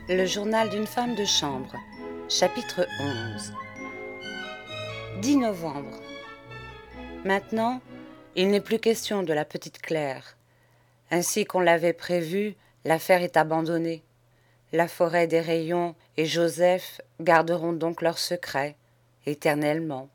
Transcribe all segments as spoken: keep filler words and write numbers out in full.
Le journal d'une femme de chambre, chapitre onze. dix novembre. Maintenant, il n'est plus question de la petite Claire. Ainsi qu'on l'avait prévu, l'affaire est abandonnée. La forêt des rayons et Joseph garderont donc leur secret, éternellement.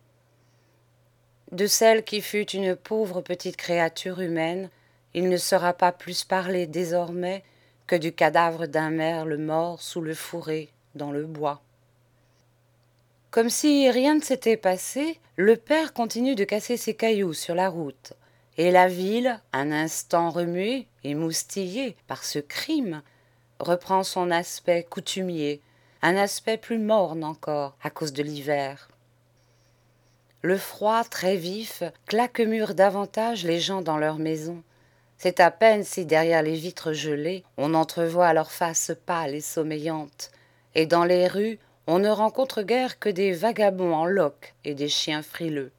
De celle qui fut une pauvre petite créature humaine, il ne sera pas plus parlé désormais que du cadavre d'un merle mort sous le fourré dans le bois. Comme si rien ne s'était passé, le père continue de casser ses cailloux sur la route, et la ville, un instant remuée, émoustillée par ce crime, reprend son aspect coutumier, un aspect plus morne encore à cause de l'hiver. Le froid très vif claquemure davantage les gens dans leurs maisons. C'est à peine si derrière les vitres gelées, on entrevoit leurs faces pâles et sommeillantes, et dans les rues, on ne rencontre guère que des vagabonds en loques et des chiens frileux.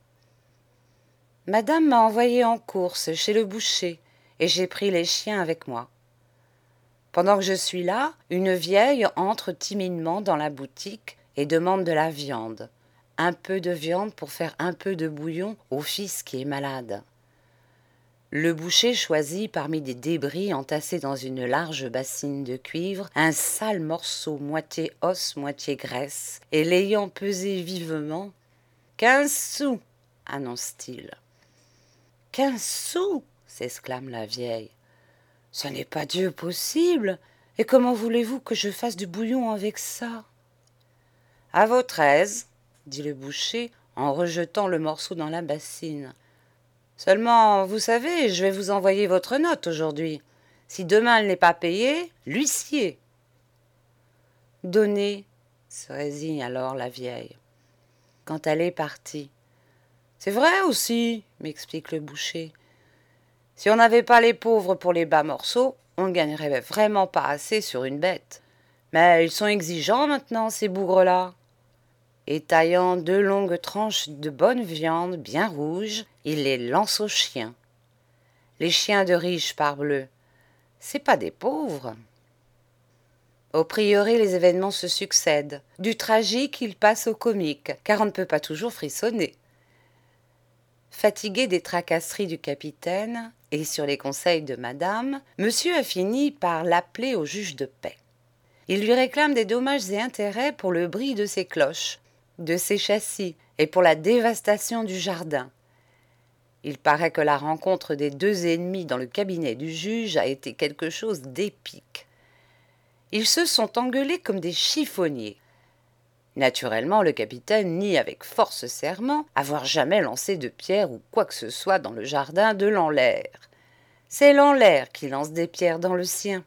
Madame m'a envoyé en course chez le boucher, et j'ai pris les chiens avec moi. Pendant que je suis là, une vieille entre timidement dans la boutique et demande de la viande. Un peu de viande pour faire un peu de bouillon au fils qui est malade. Le boucher choisit parmi des débris entassés dans une large bassine de cuivre un sale morceau moitié os, moitié graisse, et l'ayant pesé vivement, « Quinze sous !» annonce-t-il. « Quinze sous !» s'exclame la vieille. « Ce n'est pas Dieu possible! Et comment voulez-vous que je fasse du bouillon avec ça ?»« À votre aise, » dit le boucher en rejetant le morceau dans la bassine. Seulement, vous savez, je vais vous envoyer votre note aujourd'hui. Si demain elle n'est pas payée, l'huissier. Donnez, se résigne alors la vieille. Quand elle est partie. C'est vrai aussi, m'explique le boucher. Si on n'avait pas les pauvres pour les bas morceaux, on ne gagnerait vraiment pas assez sur une bête. Mais ils sont exigeants maintenant, ces bougres-là. Et taillant deux longues tranches de bonne viande bien rouge, il les lance aux chiens. Les chiens de riches, parbleu, c'est pas des pauvres. Au prieuré, les événements se succèdent. Du tragique, il passe au comique, car on ne peut pas toujours frissonner. Fatigué des tracasseries du capitaine, et sur les conseils de madame, monsieur a fini par l'appeler au juge de paix. Il lui réclame des dommages et intérêts pour le bris de ses cloches, de ses châssis et pour la dévastation du jardin. Il paraît que la rencontre des deux ennemis dans le cabinet du juge a été quelque chose d'épique. Ils se sont engueulés comme des chiffonniers. Naturellement, le capitaine nie avec force serment avoir jamais lancé de pierre ou quoi que ce soit dans le jardin de Lanlaire. C'est Lanlaire qui lance des pierres dans le sien.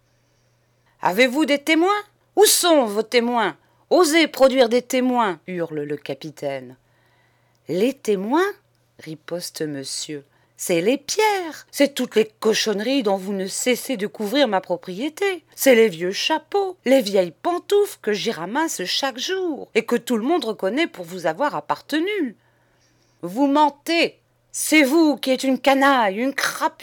« Avez-vous des témoins ? Où sont vos témoins ? Osez produire des témoins !» hurle le capitaine. « Les témoins ?» riposte monsieur. « C'est les pierres, c'est toutes les cochonneries dont vous ne cessez de couvrir ma propriété. C'est les vieux chapeaux, les vieilles pantoufles que j'y ramasse chaque jour et que tout le monde reconnaît pour vous avoir appartenu. Vous mentez, c'est vous qui êtes une canaille, une crapule. »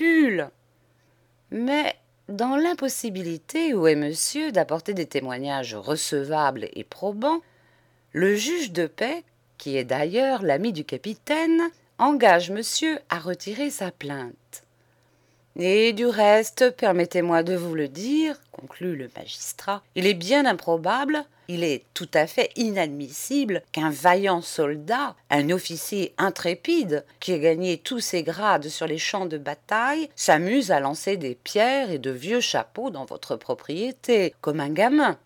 Mais dans l'impossibilité où est monsieur d'apporter des témoignages recevables et probants, le juge de paix, qui est d'ailleurs l'ami du capitaine, engage monsieur à retirer sa plainte. Et du reste, permettez-moi de vous le dire, conclut le magistrat, il est bien improbable, il est tout à fait inadmissible qu'un vaillant soldat, un officier intrépide, qui a gagné tous ses grades sur les champs de bataille, s'amuse à lancer des pierres et de vieux chapeaux dans votre propriété, comme un gamin.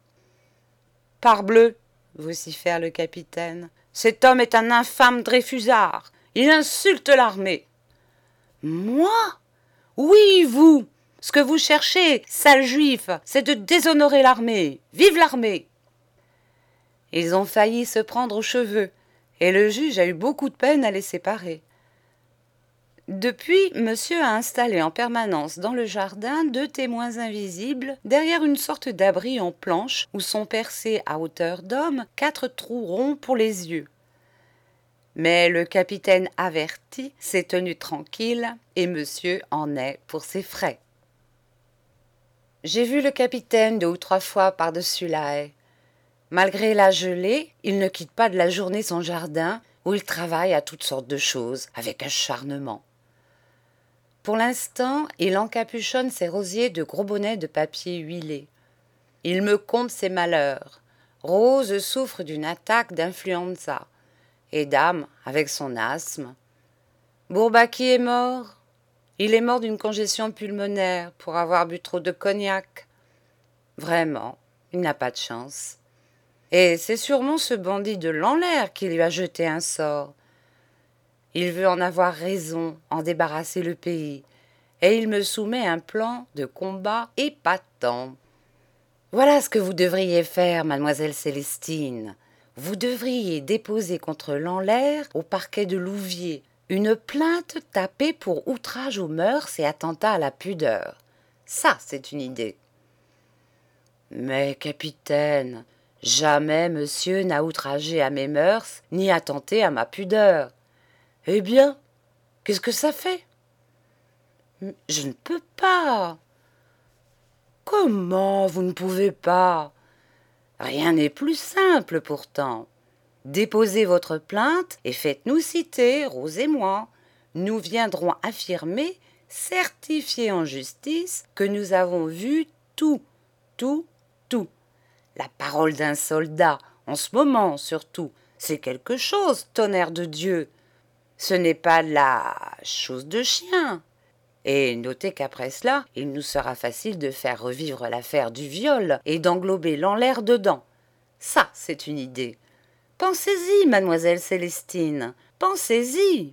Parbleu, vocifère le capitaine, cet homme est un infâme Dreyfusard. Il insulte l'armée. Moi ? Oui, vous. Ce que vous cherchez, sale juif, c'est de déshonorer l'armée. Vive l'armée ! Ils ont failli se prendre aux cheveux, et le juge a eu beaucoup de peine à les séparer. Depuis, monsieur a installé en permanence dans le jardin deux témoins invisibles derrière une sorte d'abri en planche où sont percés à hauteur d'homme quatre trous ronds pour les yeux. Mais le capitaine averti s'est tenu tranquille et monsieur en est pour ses frais. J'ai vu le capitaine deux ou trois fois par-dessus la haie. Malgré la gelée, il ne quitte pas de la journée son jardin, où il travaille à toutes sortes de choses, avec acharnement. Pour l'instant, il encapuchonne ses rosiers de gros bonnets de papier huilé. Il me conte ses malheurs. Rose souffre d'une attaque d'influenza, et Dame avec son asthme. Bourbaki est mort. Il est mort d'une congestion pulmonaire pour avoir bu trop de cognac. Vraiment, il n'a pas de chance. Et c'est sûrement ce bandit de Lanlaire qui lui a jeté un sort. Il veut en avoir raison, en débarrasser le pays, et il me soumet un plan de combat épatant. Voilà ce que vous devriez faire, mademoiselle Célestine. Vous devriez déposer contre Lanlaire au parquet de Louviers une plainte tapée pour outrage aux mœurs et attentat à la pudeur. Ça, c'est une idée. Mais, capitaine, jamais monsieur n'a outragé à mes mœurs ni attenté à ma pudeur. Eh bien, qu'est-ce que ça fait? Je ne peux pas. Comment vous ne pouvez pas? Rien n'est plus simple pourtant. Déposez votre plainte et faites-nous citer, Rose et moi. Nous viendrons affirmer, certifier en justice, que nous avons vu tout, tout, tout. La parole d'un soldat, en ce moment surtout, c'est quelque chose, tonnerre de Dieu. Ce n'est pas la chose de chien. Et notez qu'après cela, il nous sera facile de faire revivre l'affaire du viol et d'englober Lanlaire dedans. Ça, c'est une idée. Pensez-y, mademoiselle Célestine, pensez-y.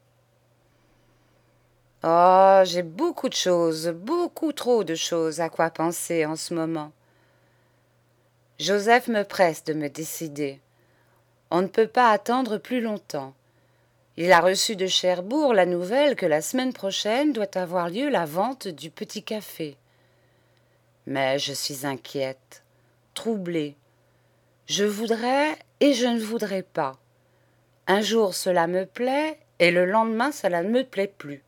Oh, j'ai beaucoup de choses, beaucoup trop de choses à quoi penser en ce moment. Joseph me presse de me décider. On ne peut pas attendre plus longtemps. Il a reçu de Cherbourg la nouvelle que la semaine prochaine doit avoir lieu la vente du petit café. Mais je suis inquiète, troublée. Je voudrais et je ne voudrais pas. Un jour cela me plaît et le lendemain cela ne me plaît plus.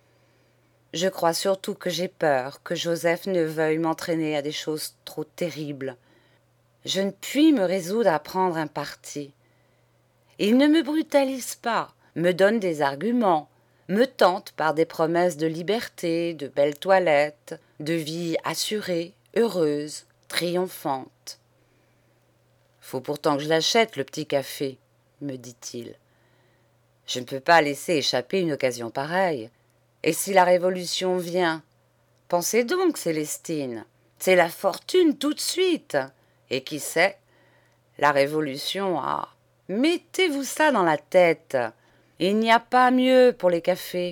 Je crois surtout que j'ai peur que Joseph ne veuille m'entraîner à des choses trop terribles. Je ne puis me résoudre à prendre un parti. Il ne me brutalise pas, me donne des arguments, me tente par des promesses de liberté, de belles toilettes, de vie assurée, heureuse, triomphante. Faut pourtant que je l'achète, le petit café, me dit-il. Je ne peux pas laisser échapper une occasion pareille. Et si la révolution vient? Pensez donc, Célestine, c'est la fortune tout de suite. Et qui sait, la révolution a... Mettez-vous ça dans la tête. Il n'y a pas mieux pour les cafés.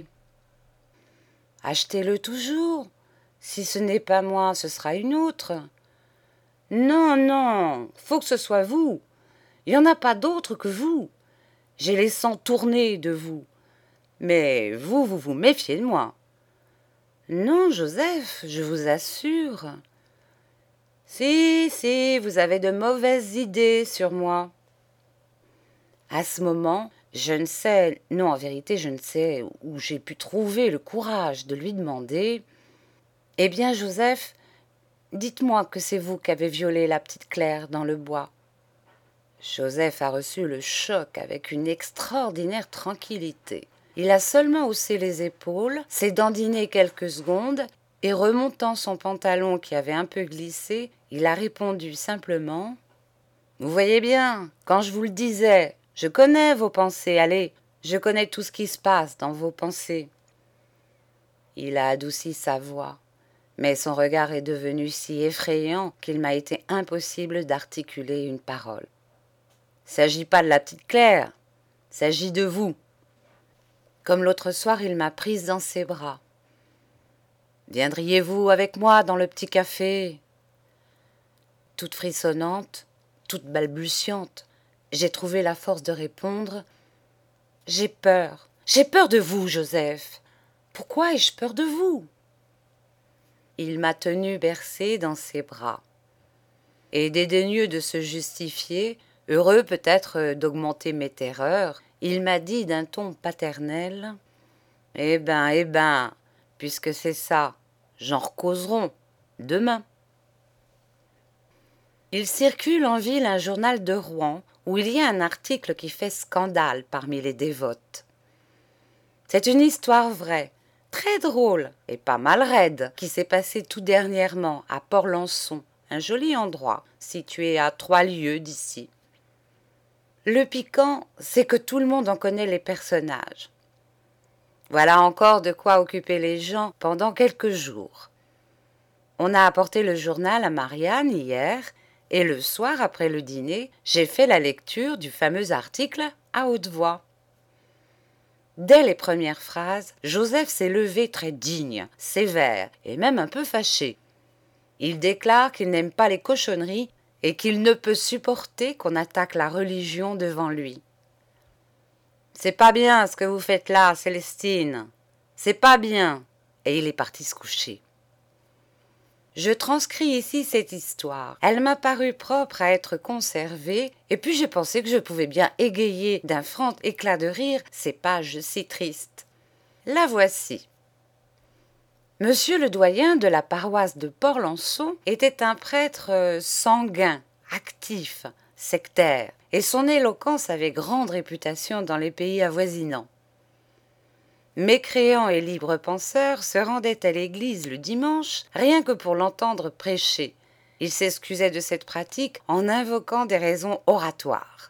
Achetez-le toujours. Si ce n'est pas moi, ce sera une autre. Non, non, faut que ce soit vous. Il n'y en a pas d'autre que vous. J'ai les sangs tournés de vous. Mais vous, vous vous méfiez de moi. Non, Joseph, je vous assure. Si, si, vous avez de mauvaises idées sur moi. À ce moment, je ne sais, non, en vérité, je ne sais où j'ai pu trouver le courage de lui demander « Eh bien, Joseph, dites-moi que c'est vous qui avez violé la petite Claire dans le bois. » Joseph a reçu le choc avec une extraordinaire tranquillité. Il a seulement haussé les épaules, s'est dandiné quelques secondes, et remontant son pantalon qui avait un peu glissé, il a répondu simplement « Vous voyez bien, quand je vous le disais, je connais vos pensées, allez, je connais tout ce qui se passe dans vos pensées. » Il a adouci sa voix, mais son regard est devenu si effrayant qu'il m'a été impossible d'articuler une parole. « S'agit pas de la petite Claire, s'agit de vous. » Comme l'autre soir, il m'a prise dans ses bras. « Viendriez-vous avec moi dans le petit café ?» Toute frissonnante, toute balbutiante, j'ai trouvé la force de répondre « J'ai peur, j'ai peur de vous, Joseph. Pourquoi ai-je peur de vous ?» Il m'a tenue bercée dans ses bras. Et dédaigneux de se justifier, heureux peut-être d'augmenter mes terreurs, il m'a dit d'un ton paternel « Eh ben, eh ben, puisque c'est ça, j'en recauserons. demain. Il circule en ville un journal de Rouen où il y a un article qui fait scandale parmi les dévotes. C'est une histoire vraie, très drôle et pas mal raide, qui s'est passée tout dernièrement à Port-Lançon, un joli endroit situé à trois lieues d'ici. Le piquant, c'est que tout le monde en connaît les personnages. Voilà encore de quoi occuper les gens pendant quelques jours. On a apporté le journal à Marianne hier, et le soir après le dîner, j'ai fait la lecture du fameux article à haute voix. Dès les premières phrases, Joseph s'est levé très digne, sévère et même un peu fâché. Il déclare qu'il n'aime pas les cochonneries et qu'il ne peut supporter qu'on attaque la religion devant lui. « C'est pas bien ce que vous faites là, Célestine. C'est pas bien. » Et il est parti se coucher. Je transcris ici cette histoire. Elle m'a paru propre à être conservée, et puis j'ai pensé que je pouvais bien égayer d'un franc éclat de rire ces pages si tristes. La voici. Monsieur le doyen de la paroisse de Port-Lançon était un prêtre sanguin, actif, sectaire, et son éloquence avait grande réputation dans les pays avoisinants. Mécréant et libre penseur se rendait à l'église le dimanche rien que pour l'entendre prêcher. Il s'excusait de cette pratique en invoquant des raisons oratoires.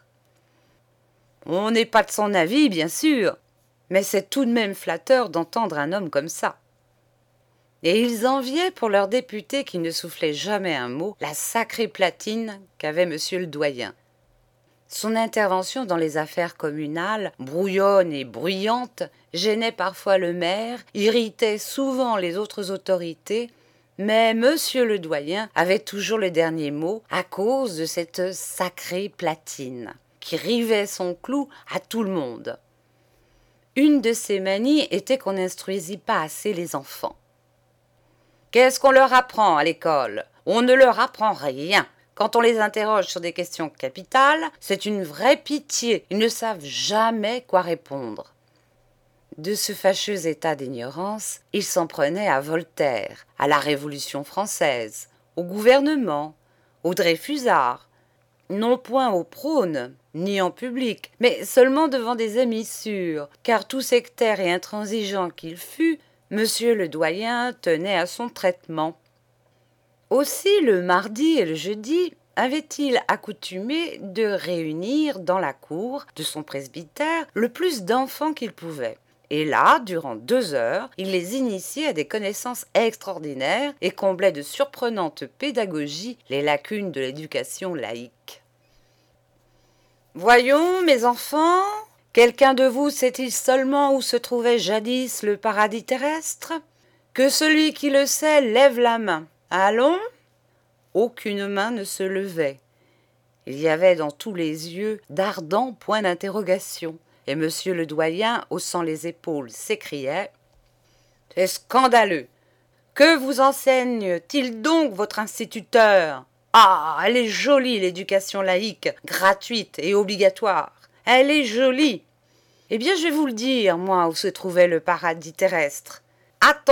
On n'est pas de son avis, bien sûr, mais c'est tout de même flatteur d'entendre un homme comme ça. Et ils enviaient pour leur député qui ne soufflait jamais un mot la sacrée platine qu'avait monsieur le doyen. Son intervention dans les affaires communales, brouillonne et bruyante, gênait parfois le maire, irritait souvent les autres autorités, mais monsieur le doyen avait toujours le dernier mot à cause de cette sacrée platine, qui rivait son clou à tout le monde. Une de ses manies était qu'on n'instruisit pas assez les enfants. « Qu'est-ce qu'on leur apprend à l'école ? On ne leur apprend rien. Quand on les interroge sur des questions capitales, c'est une vraie pitié. Ils ne savent jamais quoi répondre. » De ce fâcheux état d'ignorance, il s'en prenait à Voltaire, à la Révolution française, au gouvernement, aux Dreyfusards, non point au prône, ni en public, mais seulement devant des amis sûrs, car tout sectaire et intransigeant qu'il fût, monsieur le doyen tenait à son traitement. Aussi, le mardi et le jeudi, avait-il accoutumé de réunir dans la cour de son presbytère le plus d'enfants qu'il pouvait. Et là, durant deux heures, il les initiait à des connaissances extraordinaires et comblait de surprenantes pédagogies les lacunes de l'éducation laïque. « Voyons, mes enfants, quelqu'un de vous sait-il seulement où se trouvait jadis le paradis terrestre ? Que celui qui le sait lève la main. Allons !» Aucune main ne se levait. Il y avait dans tous les yeux d'ardents points d'interrogation, et monsieur le doyen, haussant les épaules, s'écriait « C'est scandaleux! Que vous enseigne-t-il donc votre instituteur ? Ah, elle est jolie, l'éducation laïque, gratuite et obligatoire. Elle est jolie. Eh bien, je vais vous le dire, moi, où se trouvait le paradis terrestre. Attention !»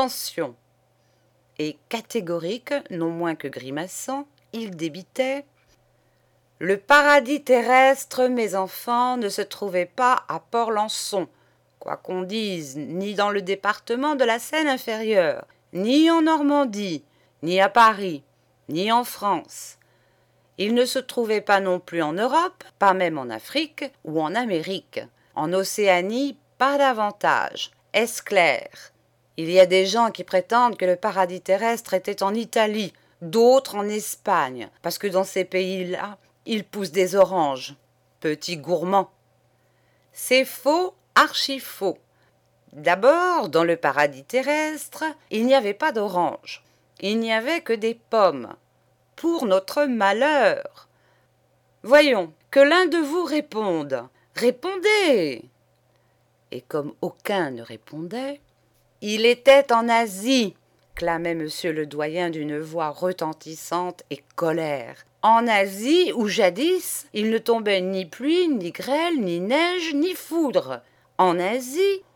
Et catégorique, non moins que grimaçant, il débitait « Le paradis terrestre, mes enfants, ne se trouvait pas à Port-Lançon, quoi qu'on dise, ni dans le département de la Seine-Inférieure, ni en Normandie, ni à Paris, ni en France. Il ne se trouvait pas non plus en Europe, pas même en Afrique ou en Amérique. En Océanie, pas davantage. Est-ce clair ? Il y a des gens qui prétendent que le paradis terrestre était en Italie, d'autres en Espagne, parce que dans ces pays-là, il pousse des oranges. Petits gourmands. C'est faux, archi faux. D'abord, dans le paradis terrestre, il n'y avait pas d'oranges. Il n'y avait que des pommes. Pour notre malheur. Voyons, que l'un de vous réponde. Répondez. Et comme aucun ne répondait, il était en Asie, clamait monsieur le doyen d'une voix retentissante et colère. En Asie, où jadis, il ne tombait ni pluie, ni grêle, ni neige, ni foudre. En Asie,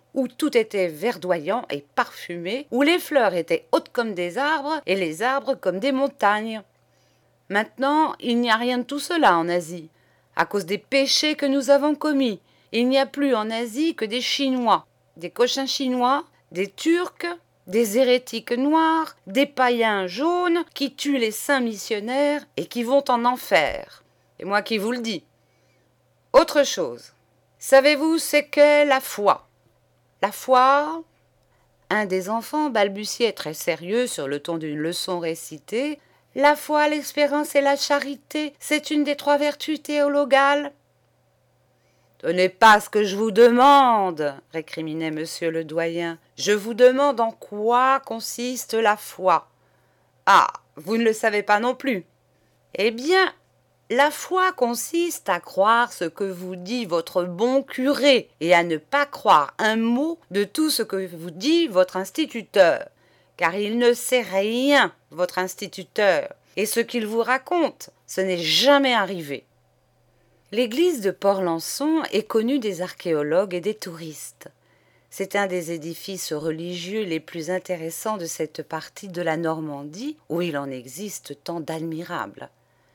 où tout était verdoyant et parfumé, où les fleurs étaient hautes comme des arbres et les arbres comme des montagnes. Maintenant, il n'y a rien de tout cela en Asie. À cause des péchés que nous avons commis, il n'y a plus en Asie que des Chinois, des cochins chinois, des Turcs, des hérétiques noirs, des païens jaunes qui tuent les saints missionnaires et qui vont en enfer. C'est moi qui vous le dis. Autre chose. Savez-vous ce qu'est la foi? La foi? Un des enfants balbutiait très sérieux sur le ton d'une leçon récitée. La foi, l'espérance et la charité, c'est une des trois vertus théologales. Ce n'est pas ce que je vous demande, récriminait monsieur le doyen. Je vous demande en quoi consiste la foi. Ah, vous ne le savez pas non plus. Eh bien, la foi consiste à croire ce que vous dit votre bon curé et à ne pas croire un mot de tout ce que vous dit votre instituteur, car il ne sait rien, votre instituteur, et ce qu'il vous raconte, ce n'est jamais arrivé. L'église de Port-Lançon est connue des archéologues et des touristes. C'est un des édifices religieux les plus intéressants de cette partie de la Normandie, où il en existe tant d'admirables.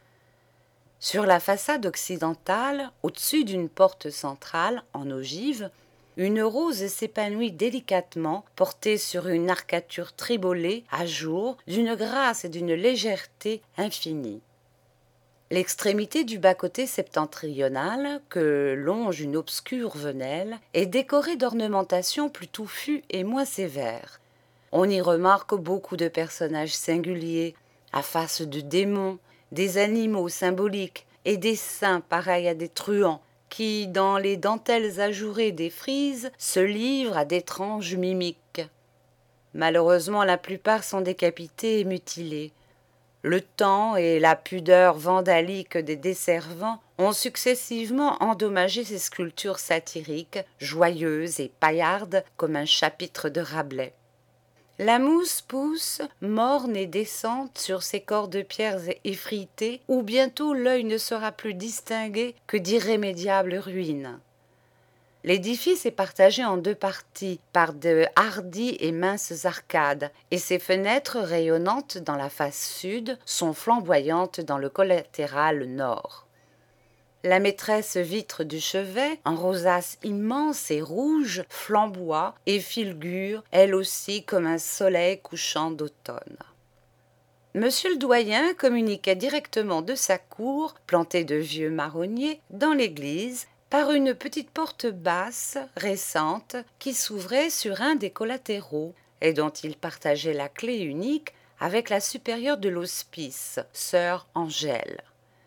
Sur la façade occidentale, au-dessus d'une porte centrale, en ogive, une rose s'épanouit délicatement, portée sur une arcature tribolée, à jour, d'une grâce et d'une légèreté infinies. L'extrémité du bas-côté septentrional, que longe une obscure venelle, est décorée d'ornementations plus touffues et moins sévères. On y remarque beaucoup de personnages singuliers, à face de démons, des animaux symboliques et des saints pareils à des truands, qui, dans les dentelles ajourées des frises, se livrent à d'étranges mimiques. Malheureusement, la plupart sont décapités et mutilés. Le temps et la pudeur vandalique des desservants ont successivement endommagé ces sculptures satiriques, joyeuses et paillardes comme un chapitre de Rabelais. La mousse pousse, morne et décente sur ces corps de pierres effritées, où bientôt l'œil ne sera plus distingué que d'irrémédiables ruines. L'édifice est partagé en deux parties par de hardies et minces arcades, et ses fenêtres rayonnantes dans la face sud sont flamboyantes dans le collatéral nord. La maîtresse vitre du chevet, en rosace immense et rouge, flamboie et fulgure, elle aussi comme un soleil couchant d'automne. Monsieur le doyen communiquait directement de sa cour, plantée de vieux marronniers, dans l'église, par une petite porte basse, récente, qui s'ouvrait sur un des collatéraux, et dont il partageait la clé unique avec la supérieure de l'hospice, sœur Angèle.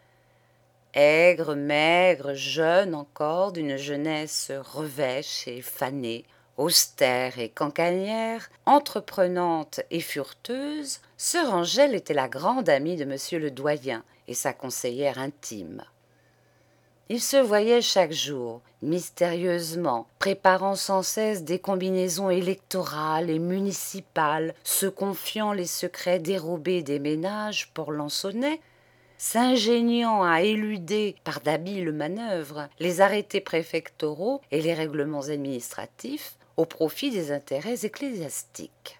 Aigre, maigre, jeune encore, d'une jeunesse revêche et fanée, austère et cancanière, entreprenante et fureteuse, sœur Angèle était la grande amie de monsieur le doyen et sa conseillère intime. Ils se voyaient chaque jour, mystérieusement, préparant sans cesse des combinaisons électorales et municipales, se confiant les secrets dérobés des ménages pour Lansonnais, s'ingéniant à éluder par d'habiles manœuvres les arrêtés préfectoraux et les règlements administratifs au profit des intérêts ecclésiastiques.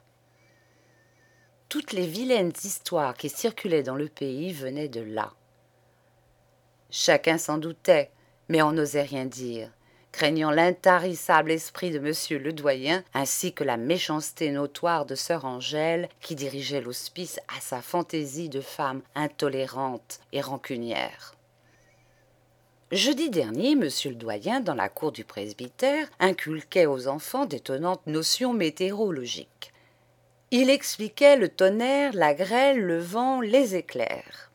Toutes les vilaines histoires qui circulaient dans le pays venaient de là. Chacun s'en doutait, mais on n'osait rien dire, craignant l'intarissable esprit de monsieur le doyen, ainsi que la méchanceté notoire de sœur Angèle, qui dirigeait l'hospice à sa fantaisie de femme intolérante et rancunière. Jeudi dernier, monsieur le doyen, dans la cour du presbytère, inculquait aux enfants d'étonnantes notions météorologiques. Il expliquait le tonnerre, la grêle, le vent, les éclairs.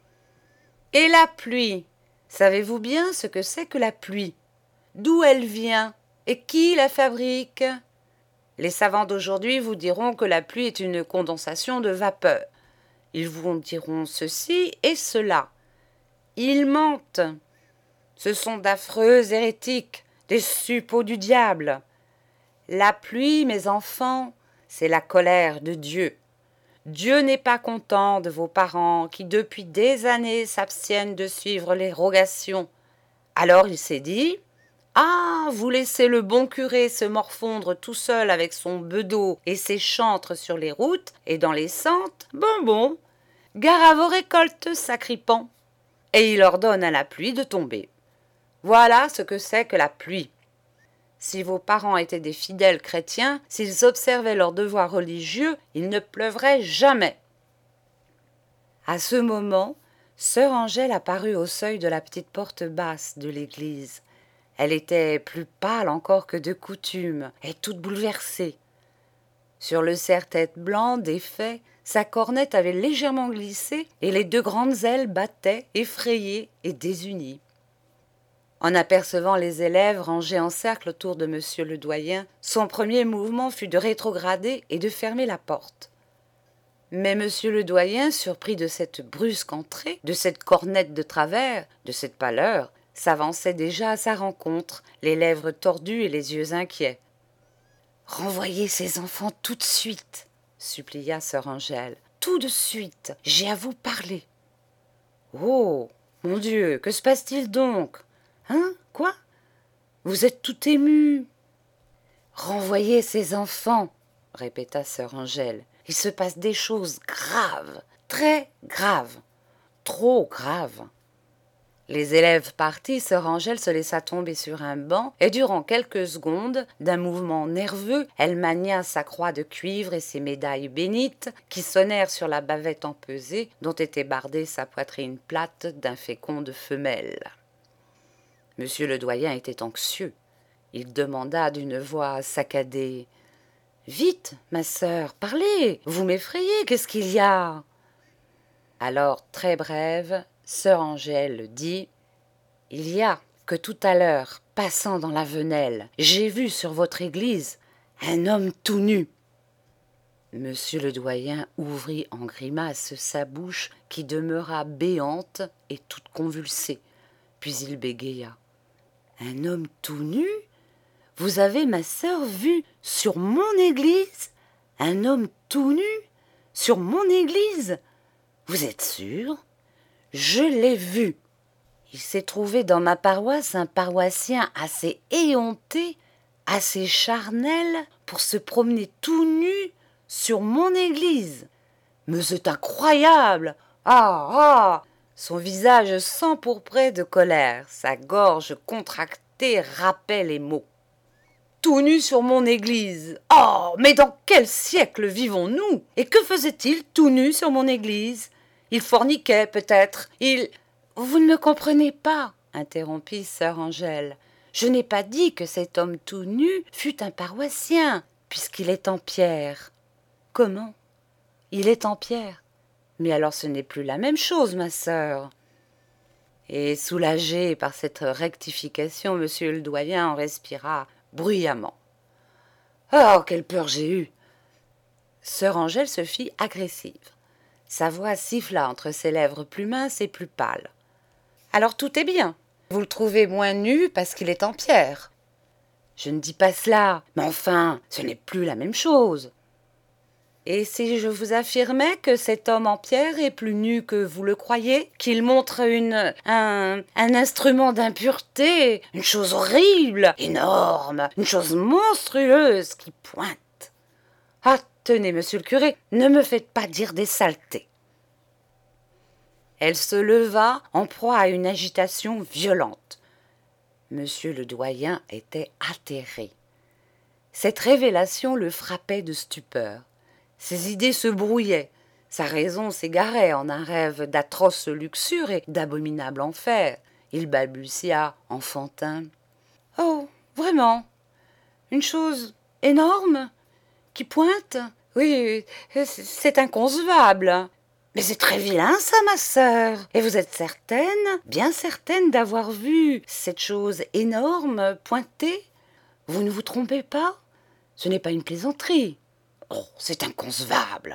« Et la pluie, savez-vous bien ce que c'est que la pluie ? D'où elle vient et qui la fabrique ? Les savants d'aujourd'hui vous diront que la pluie est une condensation de vapeur. Ils vous diront ceci et cela. Ils mentent. Ce sont d'affreux hérétiques, des suppôts du diable. La pluie, mes enfants, c'est la colère de Dieu. Dieu n'est pas content de vos parents qui depuis des années s'abstiennent de suivre les rogations. Alors il s'est dit, Ah, vous laissez le bon curé se morfondre tout seul avec son bedeau et ses chantres sur les routes et dans les sentes? Bon, bon, gare à vos récoltes, sacripants. Et il ordonne à la pluie de tomber. Voilà ce que c'est que la pluie. Si vos parents étaient des fidèles chrétiens, s'ils observaient leurs devoirs religieux, il ne pleuvrait jamais. À ce moment, sœur Angèle apparut au seuil de la petite porte basse de l'église. Elle était plus pâle encore que de coutume, et toute bouleversée. Sur le serre-tête blanc défait, sa cornette avait légèrement glissé et les deux grandes ailes battaient, effrayées et désunies. En apercevant les élèves rangés en cercle autour de monsieur le doyen, son premier mouvement fut de rétrograder et de fermer la porte. Mais monsieur le doyen, surpris de cette brusque entrée, de cette cornette de travers, de cette pâleur, s'avançait déjà à sa rencontre, les lèvres tordues et les yeux inquiets. « Renvoyez ces enfants tout de suite !» supplia sœur Angèle. « Tout de suite, j'ai à vous parler. »« Oh, mon Dieu, que se passe-t-il donc ? Hein, quoi ? Vous êtes tout ému. »« Renvoyez ces enfants !» répéta sœur Angèle. « Il se passe des choses graves, très graves, trop graves. » Les élèves partis, sœur Angèle se laissa tomber sur un banc et durant quelques secondes, d'un mouvement nerveux, elle mania sa croix de cuivre et ses médailles bénites qui sonnèrent sur la bavette empesée dont était bardée sa poitrine plate d'infécondes femelles. Monsieur le doyen était anxieux. Il demanda d'une voix saccadée « Vite, ma sœur, parlez, vous m'effrayez, qu'est-ce qu'il y a ?» Alors, très brève, sœur Angèle dit « Il y a que tout à l'heure, passant dans la Venelle, j'ai vu sur votre église un homme tout nu. » Monsieur le doyen ouvrit en grimace sa bouche qui demeura béante et toute convulsée. Puis il bégaya. « Un homme tout nu ? Vous avez, ma sœur, vu sur mon église un homme tout nu sur mon église ? Vous êtes sûre ? Je l'ai vu. Il s'est trouvé dans ma paroisse un paroissien assez éhonté, assez charnel pour se promener tout nu sur mon église. Mais c'est incroyable. Ah, ah !» Son visage s'empourprait de colère, sa gorge contractée râpait les mots. « Tout nu sur mon église. Oh, mais dans quel siècle vivons-nous ? Et que faisait-il tout nu sur mon église ? Il forniquait peut-être, il… » « Vous ne me comprenez pas, interrompit sœur Angèle. Je n'ai pas dit que cet homme tout nu fût un paroissien, puisqu'il est en pierre. »« Comment ? Il est en pierre ? Mais alors ce n'est plus la même chose, ma sœur. » Et soulagé par cette rectification, monsieur le doyen en respira bruyamment. « Oh, quelle peur j'ai eue !» Sœur Angèle se fit agressive. Sa voix siffla entre ses lèvres plus minces et plus pâles. « Alors tout est bien. Vous le trouvez moins nu parce qu'il est en pierre. »« Je ne dis pas cela, mais enfin, ce n'est plus la même chose. »« Et si je vous affirmais que cet homme en pierre est plus nu que vous le croyez, qu'il montre une, un, un instrument d'impureté, une chose horrible, énorme, une chose monstrueuse qui pointe. Ah, tenez, monsieur le curé, ne me faites pas dire des saletés. » Elle se leva en proie à une agitation violente. Monsieur le doyen était atterré. Cette révélation le frappait de stupeur. Ses idées se brouillaient, sa raison s'égarait en un rêve d'atroce luxure et d'abominable enfer. Il balbutia, enfantin. « Oh, vraiment ? Une chose énorme ? Qui pointe ? Oui, c'est inconcevable. » « Mais c'est très vilain ça, ma sœur. Et vous êtes certaine, bien certaine d'avoir vu cette chose énorme pointer ? Vous ne vous trompez pas ? Ce n'est pas une plaisanterie. Oh, c'est inconcevable. »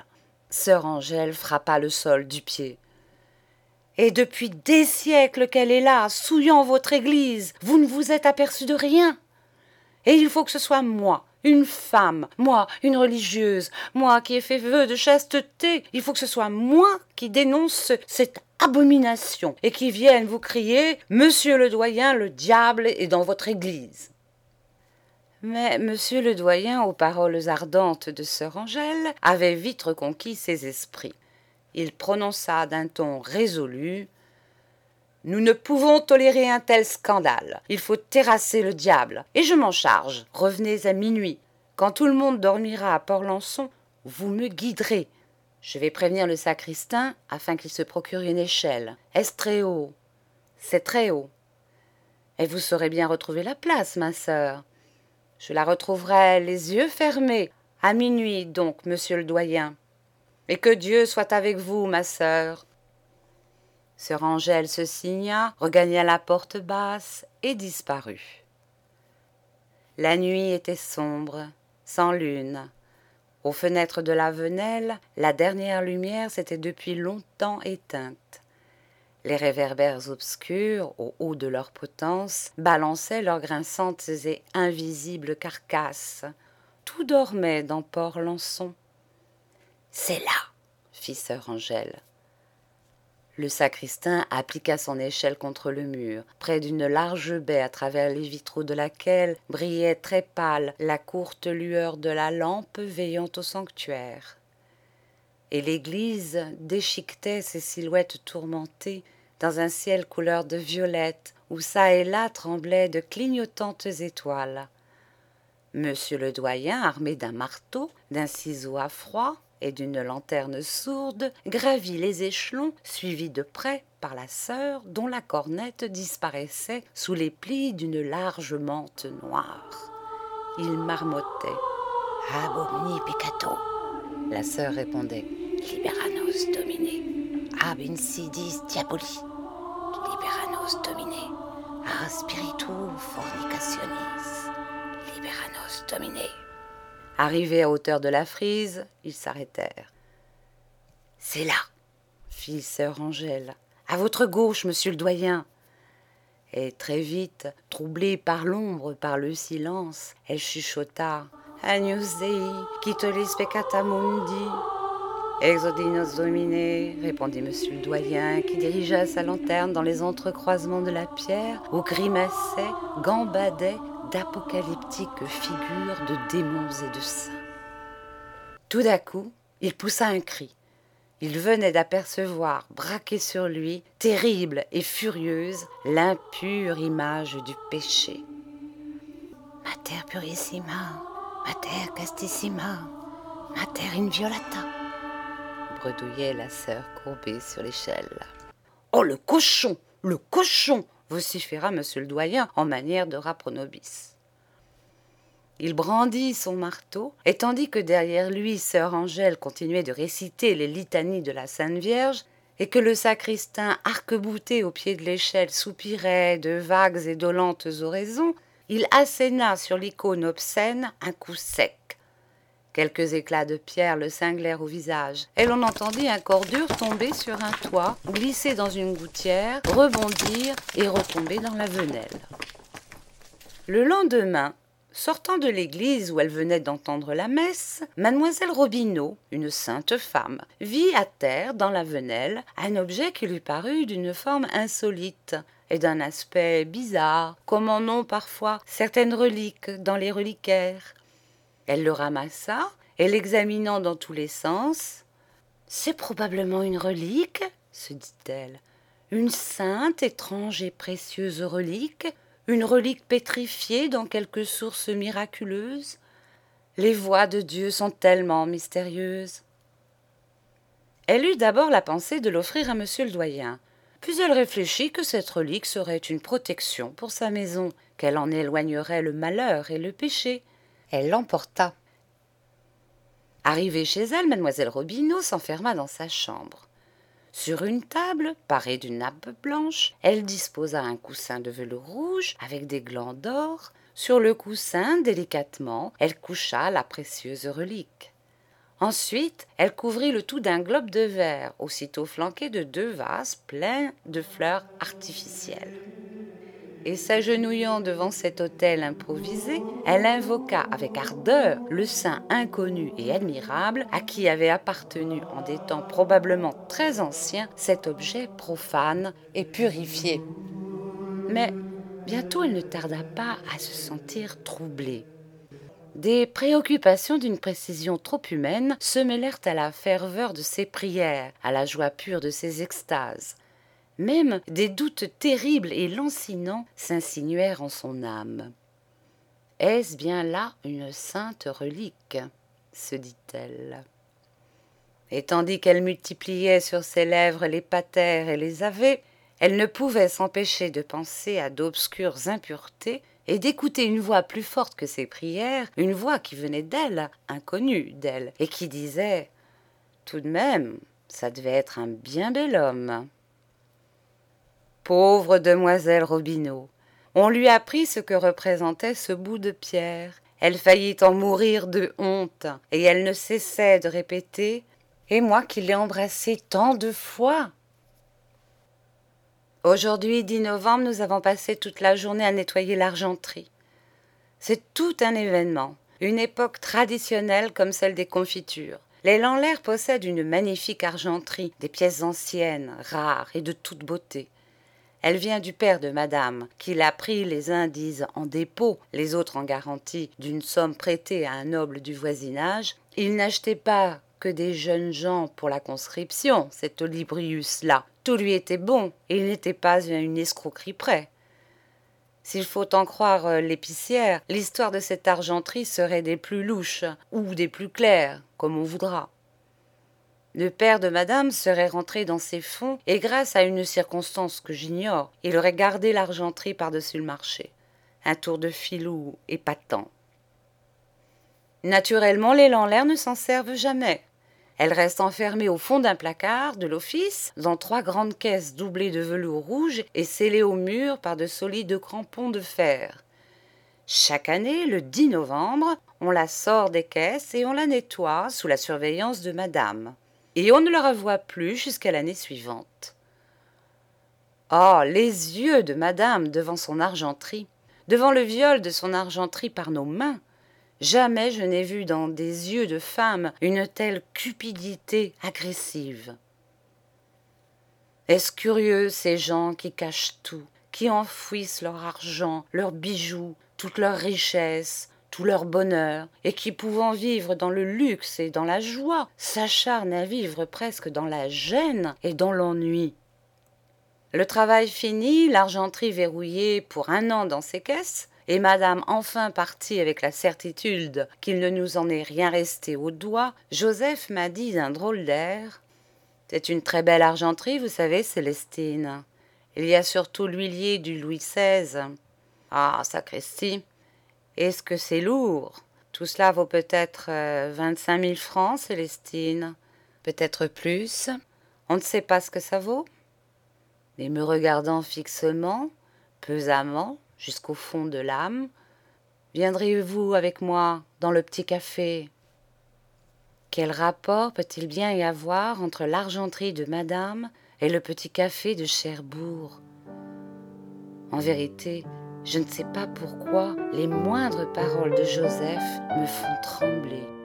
Sœur Angèle frappa le sol du pied. « Et depuis des siècles qu'elle est là, souillant votre église, vous ne vous êtes aperçu de rien. Et il faut que ce soit moi, une femme, moi, une religieuse, moi qui ai fait vœu de chasteté, il faut que ce soit moi qui dénonce cet abomination, et qui viennent vous crier « Monsieur le doyen, le diable est dans votre église ». Mais monsieur le doyen, aux paroles ardentes de sœur Angèle, avait vite reconquis ses esprits. Il prononça d'un ton résolu « Nous ne pouvons tolérer un tel scandale. Il faut terrasser le diable. Et je m'en charge. Revenez à minuit. Quand tout le monde dormira à Port-Lançon, vous me guiderez. Je vais prévenir le sacristain afin qu'il se procure une échelle. Est-ce très haut? C'est très haut. Et vous saurez bien retrouver la place, ma sœur. Je la retrouverai les yeux fermés. À minuit, donc, monsieur le doyen. Et que Dieu soit avec vous, ma sœur. » Sœur Angèle se signa, regagna la porte basse et disparut. La nuit était sombre, sans lune. Aux fenêtres de la Venelle, la dernière lumière s'était depuis longtemps éteinte. Les réverbères obscurs, au haut de leur potence, balançaient leurs grinçantes et invisibles carcasses. Tout dormait dans Port-Lançon. « C'est là !» fit sœur Angèle. Le sacristain appliqua son échelle contre le mur, près d'une large baie à travers les vitraux de laquelle brillait très pâle la courte lueur de la lampe veillant au sanctuaire. Et l'église déchiquetait ses silhouettes tourmentées dans un ciel couleur de violette où çà et là tremblaient de clignotantes étoiles. Monsieur le doyen, armé d'un marteau, d'un ciseau à froid et d'une lanterne sourde, gravit les échelons, suivi de près par la sœur dont la cornette disparaissait sous les plis d'une large mante noire. Il marmottait « Abomini peccato ». La sœur répondait « Liberanos domine, ab insidis diaboli, liberanos domine, a spiritu fornicationis, liberanos domine ». Arrivés à hauteur de la frise, ils s'arrêtèrent. « C'est là !» fit sœur Angèle. « À votre gauche, monsieur le doyen !» Et très vite, troublée par l'ombre, par le silence, elle chuchota « Agnus Dei, qui tollis peccata mundi !»« Exodinos domine !» répondit monsieur le doyen, qui dirigea sa lanterne dans les entrecroisements de la pierre, où grimaçaient, gambadaient, d'apocalyptiques figures de démons et de saints. Tout d'un coup, il poussa un cri. Il venait d'apercevoir, braquée sur lui, terrible et furieuse, l'impure image du péché. « Mater purissima, mater castissima, mater inviolata » bredouillait la sœur courbée sur l'échelle. « Oh, le cochon, le cochon !» vociféra monsieur le doyen en manière de rapronobis. Il brandit son marteau, et tandis que derrière lui sœur Angèle continuait de réciter les litanies de la Sainte Vierge, et que le sacristain arc-bouté au pied de l'échelle soupirait de vagues et dolentes oraisons, il asséna sur l'icône obscène un coup sec. Quelques éclats de pierre le cinglèrent au visage, et l'on entendit un corps dur tomber sur un toit, glisser dans une gouttière, rebondir et retomber dans la Venelle. Le lendemain, sortant de l'église où elle venait d'entendre la messe, mademoiselle Robineau, une sainte femme, vit à terre dans la Venelle un objet qui lui parut d'une forme insolite et d'un aspect bizarre, comme en ont parfois certaines reliques dans les reliquaires. Elle le ramassa et l'examinant dans tous les sens. « C'est probablement une relique, » se dit-elle, « une sainte, étrange et précieuse relique, une relique pétrifiée dans quelque source miraculeuse. Les voies de Dieu sont tellement mystérieuses. » Elle eut d'abord la pensée de l'offrir à monsieur le doyen, puis elle réfléchit que cette relique serait une protection pour sa maison, qu'elle en éloignerait le malheur et le péché. Elle l'emporta. Arrivée chez elle, mademoiselle Robineau s'enferma dans sa chambre. Sur une table, parée d'une nappe blanche, elle disposa un coussin de velours rouge avec des glands d'or. Sur le coussin, délicatement, elle coucha la précieuse relique. Ensuite, elle couvrit le tout d'un globe de verre, aussitôt flanqué de deux vases pleins de fleurs artificielles. et s'agenouillant devant cet autel improvisé, elle invoqua avec ardeur le saint inconnu et admirable à qui avait appartenu en des temps probablement très anciens cet objet profane et purifié. Mais bientôt elle ne tarda pas à se sentir troublée. Des préoccupations d'une précision trop humaine se mêlèrent à la ferveur de ses prières, à la joie pure de ses extases. Même des doutes terribles et lancinants s'insinuèrent en son âme. « Est-ce bien là une sainte relique ?» se dit-elle. Et tandis qu'elle multipliait sur ses lèvres les patères et les avés, elle ne pouvait s'empêcher de penser à d'obscures impuretés et d'écouter une voix plus forte que ses prières, une voix qui venait d'elle, inconnue d'elle, et qui disait « Tout de même, ça devait être un bien bel homme. » Pauvre demoiselle Robineau, on lui apprit ce que représentait ce bout de pierre. Elle faillit en mourir de honte, et elle ne cessait de répéter « Et moi qui l'ai embrassé tant de fois !» Aujourd'hui, dix novembre, nous avons passé toute la journée à nettoyer l'argenterie. C'est tout un événement, une époque traditionnelle comme celle des confitures. Les Lanlaire possèdent une magnifique argenterie, des pièces anciennes, rares et de toute beauté. Elle vient du père de madame, qui l'a pris, les uns disent en dépôt, les autres en garantie, d'une somme prêtée à un noble du voisinage. Il n'achetait pas que des jeunes gens pour la conscription, cet Olybrius-là. Tout lui était bon, et il n'était pas à une escroquerie près. S'il faut en croire l'épicière, l'histoire de cette argenterie serait des plus louches, ou des plus claires, comme on voudra. Le père de madame serait rentré dans ses fonds, et grâce à une circonstance que j'ignore, il aurait gardé l'argenterie par-dessus le marché. Un tour de filou épatant. Naturellement, les Lanlaire ne s'en servent jamais. Elle reste enfermée au fond d'un placard de l'office, dans trois grandes caisses doublées de velours rouge et scellées au mur par de solides crampons de fer. Chaque année, le dix novembre, on la sort des caisses et on la nettoie sous la surveillance de madame. Et on ne la revoit plus jusqu'à l'année suivante. Oh, les yeux de madame devant son argenterie, devant le viol de son argenterie par nos mains. Jamais je n'ai vu dans des yeux de femme une telle cupidité agressive. Est-ce curieux ces gens qui cachent tout, qui enfouissent leur argent, leurs bijoux, toute leur richesse, tout leur bonheur, et qui, pouvant vivre dans le luxe et dans la joie, s'acharnent à vivre presque dans la gêne et dans l'ennui. Le travail fini, l'argenterie verrouillée pour un an dans ses caisses, et madame enfin partie avec la certitude qu'il ne nous en est rien resté au doigt, Joseph m'a dit d'un drôle d'air « C'est une très belle argenterie, vous savez, Célestine. Il y a surtout l'huilier du Louis seize. Ah, sacristi! Est-ce que c'est lourd? Tout cela vaut peut-être euh, vingt-cinq mille francs, Célestine. Peut-être plus. On ne sait pas ce que ça vaut. » Et me regardant fixement, pesamment, jusqu'au fond de l'âme, « Viendriez-vous avec moi dans le petit café ?» Quel rapport peut-il bien y avoir entre l'argenterie de madame et le petit café de Cherbourg? En vérité, je ne sais pas pourquoi les moindres paroles de Joseph me font trembler.